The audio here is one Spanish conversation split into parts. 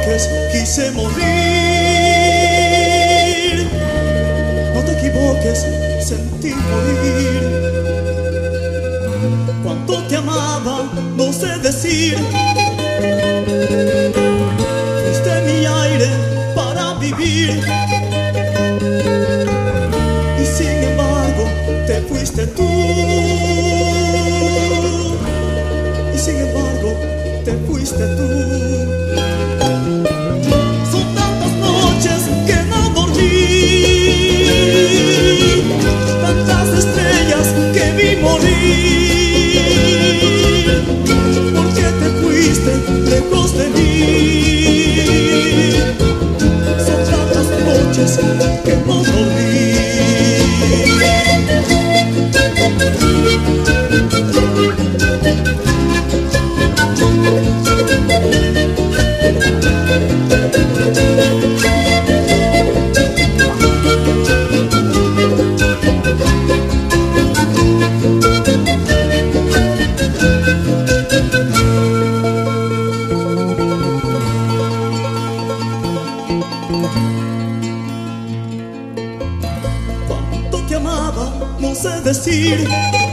equivoques, quise morir. No te equivoques, sentí morir. Cuánto te amaba, no sé decir. Fuiste mi aire para vivir. Y sin embargo, te fuiste tú. Y sin embargo, te fuiste tú. Son tantas noches que no dormí, tantas estrellas que vi morir, porque te fuiste lejos de mí. Son tantas noches que no dormí. Cuánto te amaba, no sé decir.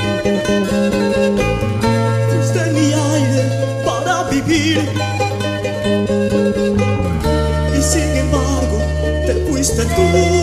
Fuiste mi aire para vivir. Y sin embargo, te fuiste tú.